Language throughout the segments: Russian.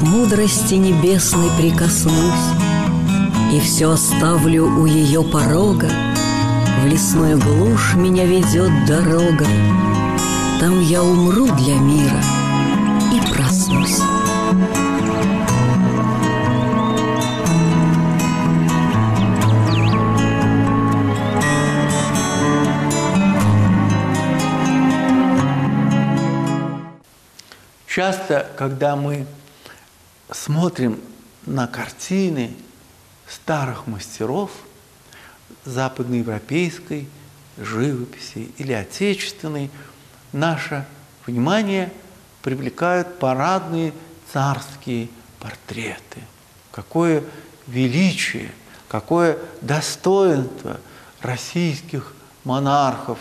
мудрости небесной прикоснусь, и все оставлю у ее порога. В лесную глушь меня ведет дорога, там я умру для мира и проснусь. Часто, когда мы смотрим на картины старых мастеров западноевропейской живописи или отечественной, наше внимание привлекают парадные царские портреты. Какое величие, какое достоинство российских монархов.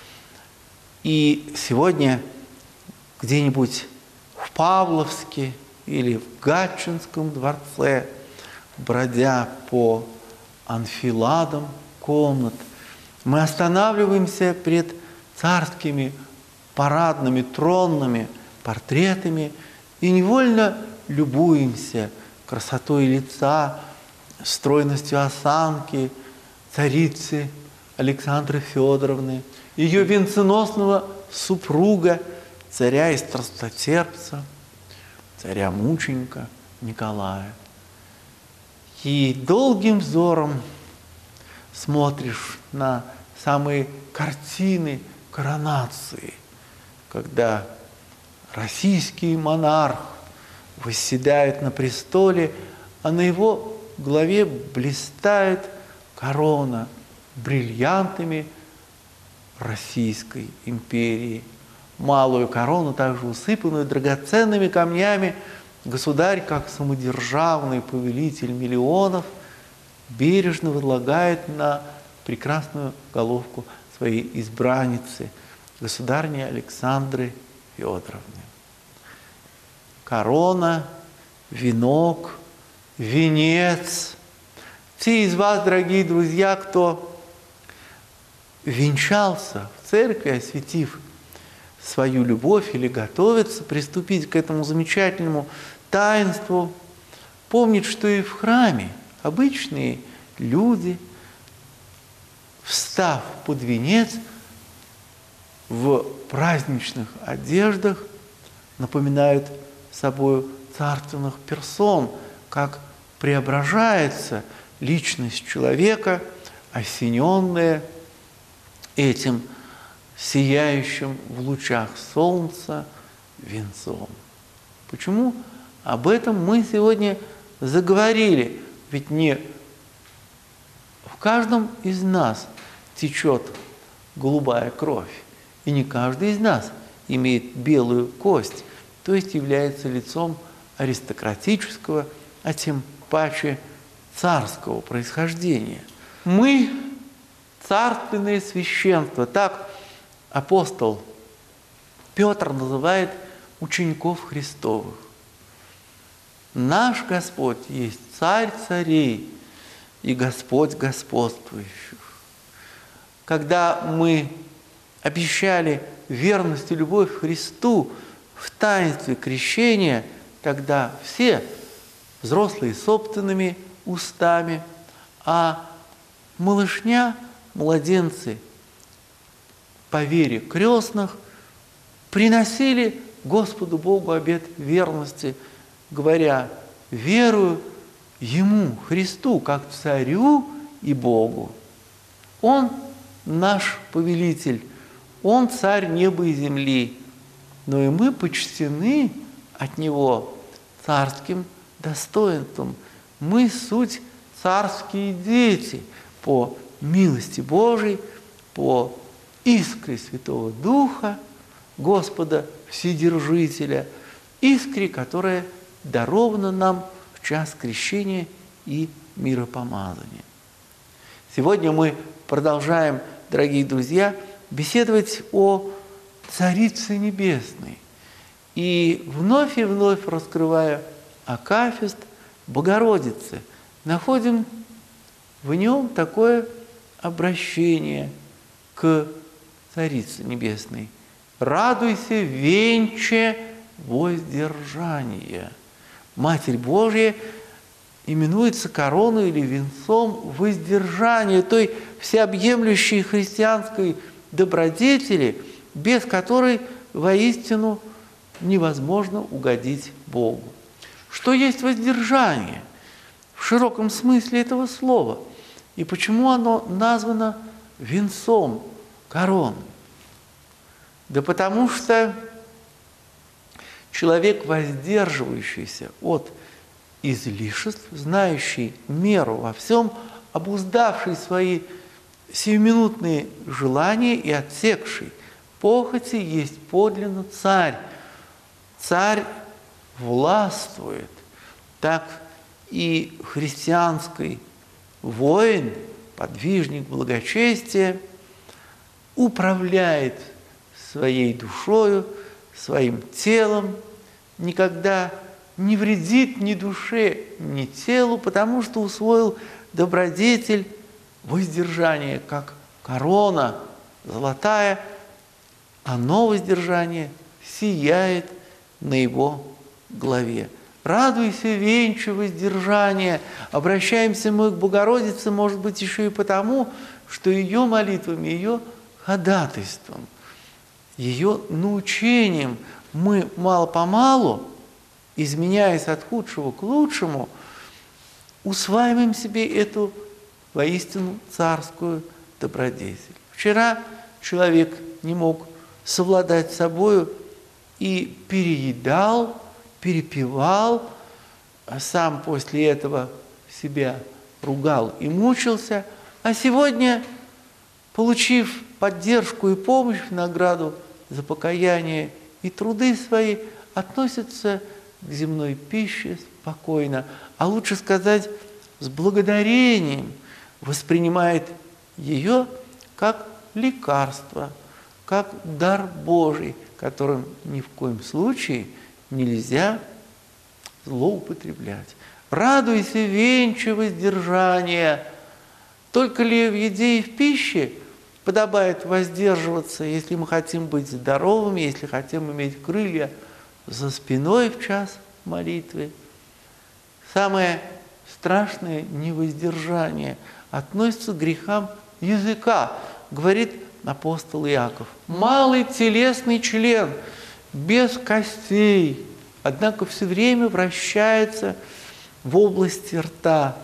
И сегодня где-нибудь в Павловске или в Гатчинском дворце, бродя по анфиладам комнат, мы останавливаемся пред царскими парадными тронными портретами и невольно любуемся красотой лица, стройностью осанки царицы Александры Федоровны, ее венценосного супруга, царя и страстотерпца, царя-мученика Николая. И долгим взором смотришь на самые картины коронации, когда российский монарх восседает на престоле, а на его голове блистает корона бриллиантами Российской империи. Малую корону, также усыпанную драгоценными камнями, государь, как самодержавный повелитель миллионов, бережно возлагает на прекрасную головку своей избранницы, государыни Александры Федоровны. Корона, венок, венец. Те из вас, дорогие друзья, кто венчался в церкви, осветив свою любовь или готовится приступить к этому замечательному таинству, помнит, что и в храме обычные люди, встав под венец в праздничных одеждах, напоминают собой царственных персон, как преображается личность человека, осененная этим сияющим в лучах солнца венцом. Почему об этом мы сегодня заговорили? Ведь не в каждом из нас течет голубая кровь, и не каждый из нас имеет белую кость, то есть является лицом аристократического, а тем паче царского происхождения. Мы царственное священство, так апостол Петр называет учеников Христовых. Наш Господь есть Царь царей и Господь господствующих. Когда мы обещали верность и любовь к Христу в таинстве крещения, тогда все, взрослые собственными устами, а малышня, младенцы, по вере крестных, приносили Господу Богу обет верности, говоря: верую Ему, Христу, как Царю и Богу. Он наш повелитель, Он Царь неба и земли, но и мы почтены от Него царским достоинством. Мы суть царские дети по милости Божией, по искре Святого Духа, Господа Вседержителя, искре, которая дарована нам в час крещения и миропомазания. Сегодня мы продолжаем, дорогие друзья, беседовать о Царице Небесной. И вновь раскрывая акафист Богородицы, находим в нем такое обращение к Царице Небесной. «Радуйся, венче воздержания». Матерь Божья именуется короной или венцом воздержания, той всеобъемлющей христианской добродетели, без которой воистину невозможно угодить Богу. Что есть воздержание в широком смысле этого слова? И почему оно названо венцом, короной? Да потому что человек, воздерживающийся от излишеств, знающий меру во всем, обуздавший свои сиюминутные желания и отсекший похоти, есть подлинно царь. Царь властвует. Так и христианский воин, подвижник благочестия, управляет своей душою, своим телом, никогда не вредит ни душе, ни телу, потому что усвоил добродетель воздержания, как корона золотая, оно, воздержание, сияет на его главе. Радуйся, венче воздержания. Обращаемся мы к Богородице, может быть, еще и потому, что ее молитвами, ее ходатайством, ее научением мы мало-помалу, изменяясь от худшего к лучшему, усваиваем себе эту воистину царскую добродетель. Вчера человек не мог совладать с собою и переедал, перепивал, а сам после этого себя ругал и мучился, а сегодня, получив поддержку и помощь в награду за покаяние и труды свои, относится к земной пище спокойно, а лучше сказать, с благодарением воспринимает ее как лекарство, как дар Божий, которым ни в коем случае нельзя злоупотреблять. Радуйся, венче воздержания. Только ли в еде и в пище подобает воздерживаться, если мы хотим быть здоровыми, если хотим иметь крылья за спиной в час молитвы? Самое страшное невоздержание относится к грехам языка, говорит апостол Иаков. Малый телесный член, без костей, однако все время вращается в области рта.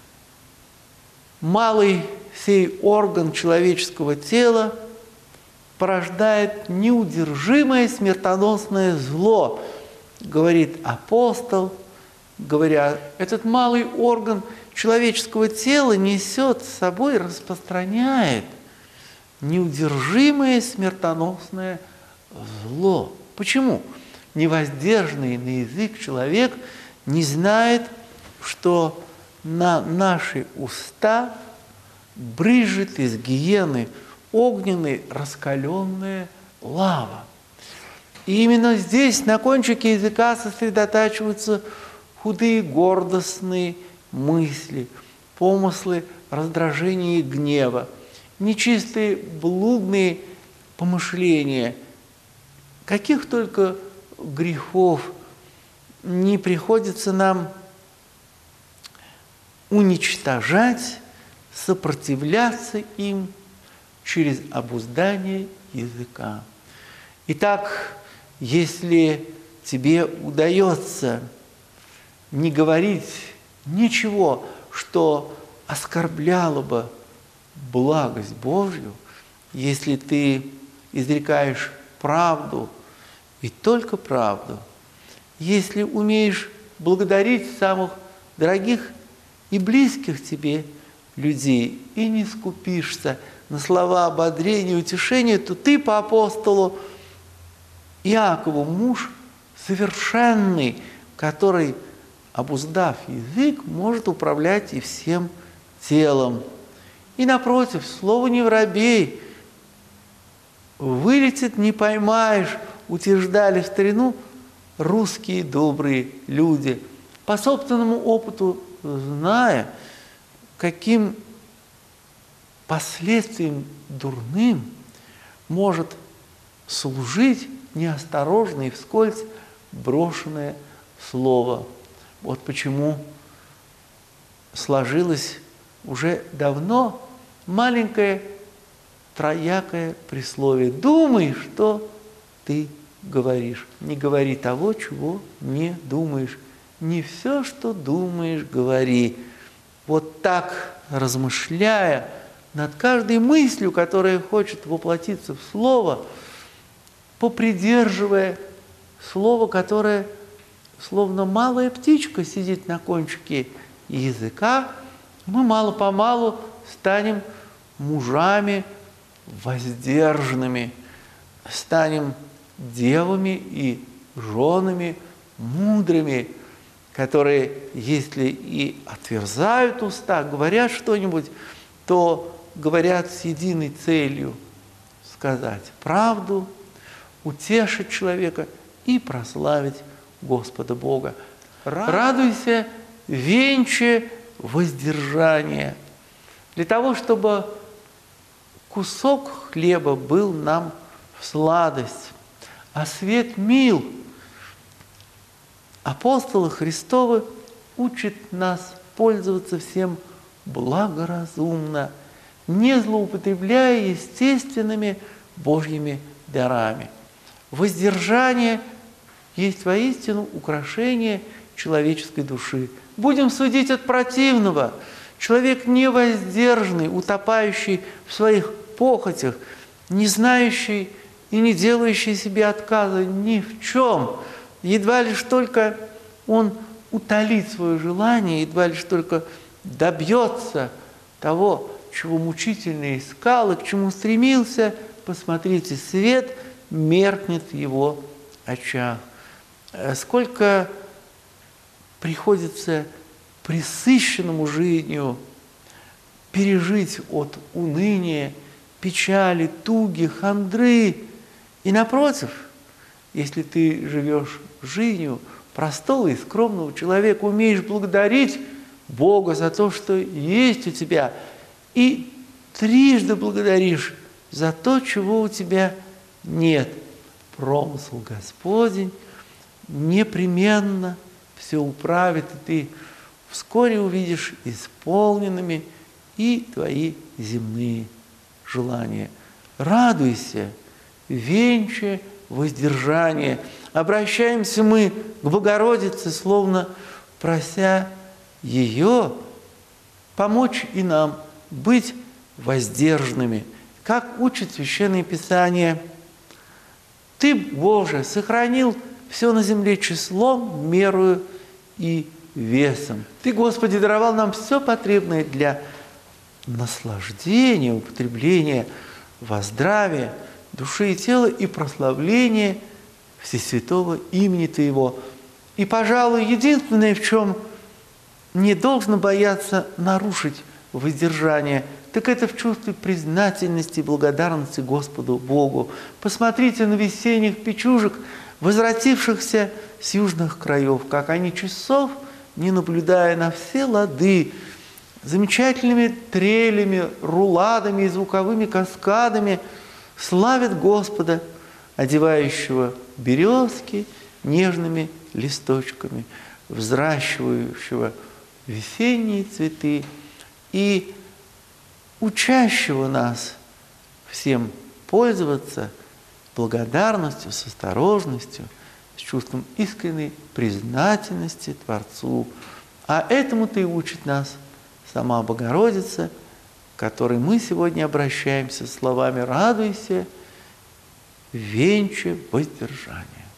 Малый сей орган человеческого тела порождает неудержимое смертоносное зло, говорит апостол, говоря, этот малый орган человеческого тела несет с собой, распространяет неудержимое смертоносное зло. Почему? Невоздержанный на язык человек не знает, что на наши уста брызжет из гиены огненной раскаленная лава. И именно здесь, на кончике языка, сосредотачиваются худые гордостные мысли, помыслы раздражения и гнева, нечистые блудные помышления. Каких только грехов не приходится нам уничтожать, сопротивляться им через обуздание языка. Итак, если тебе удается не говорить ничего, что оскорбляло бы благость Божью, если ты изрекаешь правду и только правду, если умеешь благодарить самых дорогих и близких тебе людей и не скупишься на слова ободрения и утешения, то ты по апостолу Иакову муж совершенный, который, обуздав язык, может управлять и всем телом. И напротив, слово не воробей, вылетит, не поймаешь, утверждали в старину русские добрые люди, по собственному опыту зная, каким последствиям дурным может служить неосторожное и вскользь брошенное слово. Вот почему сложилось уже давно маленькое троякое присловие. Думай, что ты говоришь. Не говори того, чего не думаешь. Не все, что думаешь, говори. Вот так, размышляя над каждой мыслью, которая хочет воплотиться в слово, попридерживая слово, которое словно малая птичка сидит на кончике языка, мы мало-помалу станем мужами воздержанными, станем девами и женами мудрыми, которые, если и отверзают уста, говорят что-нибудь, то говорят с единой целью сказать правду, утешить человека и прославить Господа Бога. Радуйся, венче воздержания, для того, чтобы кусок хлеба был нам в сладость, а свет мил. Апостолы Христовы учат нас пользоваться всем благоразумно, не злоупотребляя естественными Божьими дарами. Воздержание есть воистину украшение человеческой души. Будем судить от противного. Человек невоздержанный, утопающий в своих похотях, не знающий и не делающий себе отказа ни в чем, едва лишь только он утолит свое желание, едва лишь только добьется того, чего мучительно искал и к чему стремился, посмотрите, свет меркнет в его очах. Сколько приходится пресыщенному жизнью пережить от уныния, печали, туги, хандры. И напротив, если ты живешь жизнью простого и скромного человека, умеешь благодарить Бога за то, что есть у тебя, и трижды благодаришь за то, чего у тебя нет. Промысл Господень непременно все управит, и ты вскоре увидишь исполненными и твои земные желания. Радуйся, венче воздержание. Обращаемся мы к Богородице, словно прося ее помочь и нам быть воздержанными. Как учит Священное Писание: Ты, Боже, сохранил все на земле числом, мерою и весом. Ты, Господи, даровал нам все потребное для наслаждения, употребления во здравие души и тела и прославления Всесвятого имени Твоего. И, пожалуй, единственное, в чем не должно бояться нарушить воздержание, так это в чувстве признательности и благодарности Господу Богу. Посмотрите на весенних печужек, возвратившихся с южных краев, как они часов, не наблюдая на все лады, замечательными трелями, руладами и звуковыми каскадами славят Господа, одевающего березки нежными листочками, взращивающего весенние цветы и учащего нас всем пользоваться благодарностью, с осторожностью, с чувством искренней признательности Творцу. А этому-то и учит нас сама Богородица, к которой мы сегодня обращаемся словами «Радуйся, венче воздержания».